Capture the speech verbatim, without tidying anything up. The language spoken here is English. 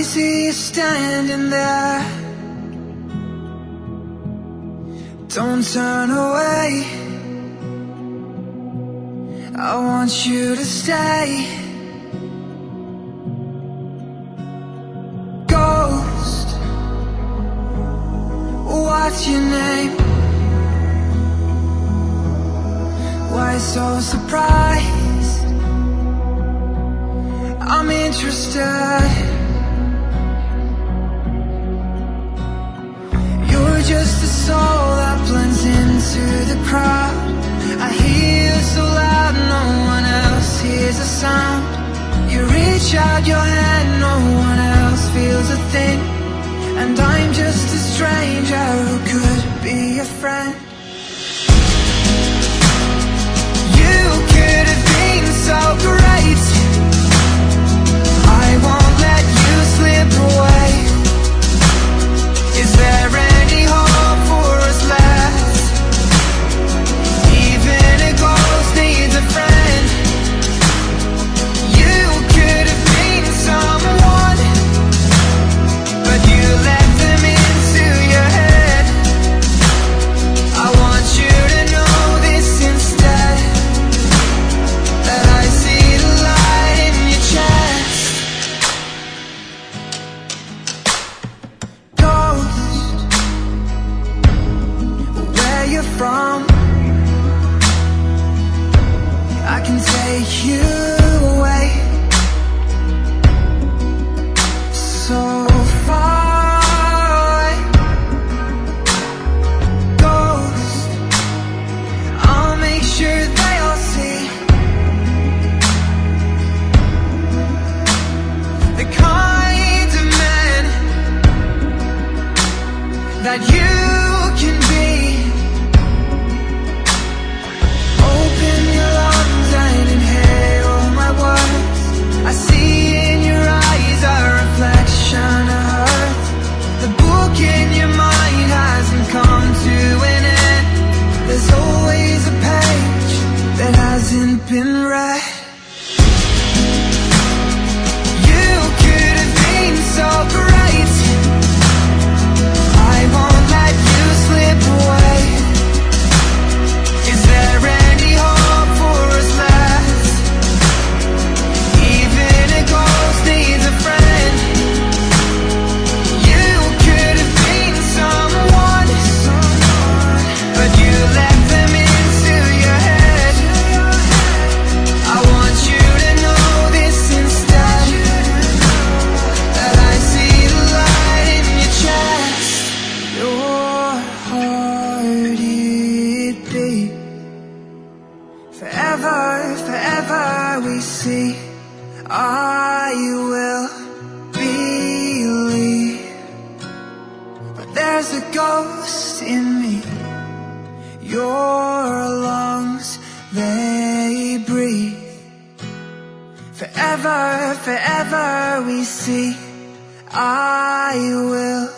see you standing there. Don't turn away, I want you to stay. Ghost, what's your name? Why so surprised? I'm interested. You're just a soul that blends into the crowd. I hear you so loud, no one else hears a sound. You reach out your hand, no one else feels a thing. And I'm just a stranger who could be a friend. You could have been so great, I won't let you slip away. Is there any hope for us left? Even a ghost needs a friend. You could have been someone, but you let them into your head. I want you to know this instead, that I see the light in your chest. Ghost, where you're from, I can take you away so far away. Ghost, I'll make sure they all see the kind of man that you can be. Open your lungs and inhale my words. I see in your eyes a reflection of hurt. The book in your mind hasn't come to an end. There's always a page that hasn't been read. You could have been so great, I won't let you slip away. Is there any hope for us left? Even a ghost needs a friend. You could have been someone, but you let them into your head. I want you to know this instead, that I see the light in your chest. Your heart it beat forever, forever we see. I will believe, but there's a ghost in me. Your lungs, they breathe. Forever, forever we see. I will